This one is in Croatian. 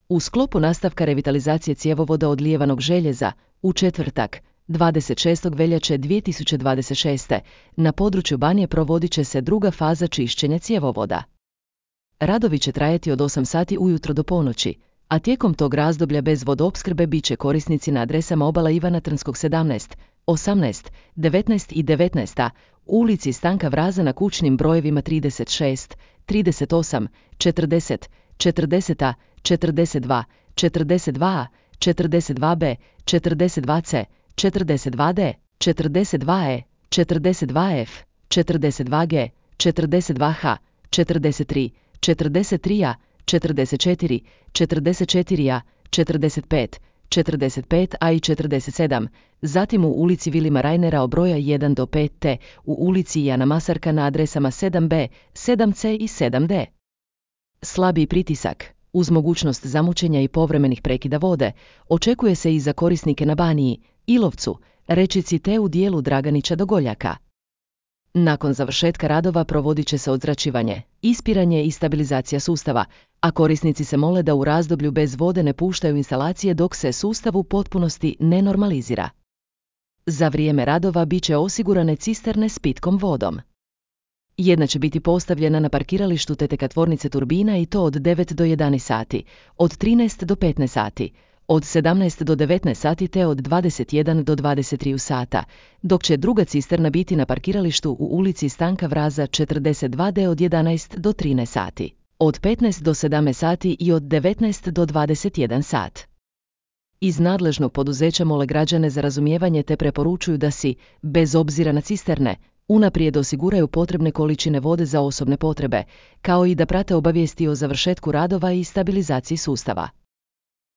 U sklopu nastavka revitalizacije cjevovoda od lijevanog željeza, u četvrtak, 26. veljače 2026. na području Banije provodit će se druga faza čišćenja cjevovoda. Radovi će trajati od 8 sati ujutro do ponoći, a tijekom tog razdoblja bez vodoopskrbe bit će korisnici na adresama Obala Ivana Trnskog 17, 18, 19 i 19, ulici Stanka Vraza na kućnim brojevima 36, 38, 40, 40, 42, 42a, 42b, 42c, 42d, 42e, 42f, 42g, 42h, 43, 43a, 44, 44a, 45, 45a i 47, zatim u ulici Vilima Rajnera broja 1 do 5 te u ulici Jana Masarka na adresama 7b, 7c i 7d. Slabiji pritisak, uz mogućnost zamućenja i povremenih prekida vode, očekuje se i za korisnike na Baniji, Ilovcu, Rečici te u dijelu Draganića do Goljaka. Nakon završetka radova provodit će se odzračivanje, ispiranje i stabilizacija sustava, a korisnici se mole da u razdoblju bez vode ne puštaju instalacije dok se sustav u potpunosti ne normalizira. Za vrijeme radova bit će osigurane cisterne s pitkom vodom. Jedna će biti postavljena na parkiralištu TTK tvornice Turbina i to od 9 do 11 sati, od 13 do 15 sati, od 17 do 19 sati te od 21 do 23 sata, dok će druga cisterna biti na parkiralištu u ulici Stanka Vraza 42D od 11 do 13 sati, od 15 do 17 sati i od 19 do 21 sat. Iz nadležnog poduzeća mole građane za razumijevanje te preporučuju da si, bez obzira na cisterne, unaprijed osiguraju potrebne količine vode za osobne potrebe, kao i da prate obavijesti o završetku radova i stabilizaciji sustava.